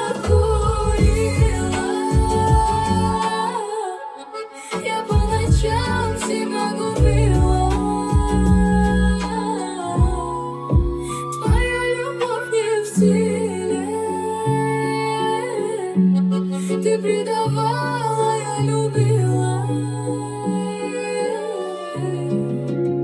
курила. Я по ночам себя губила. Твоя любовь не в силе. Ты предала.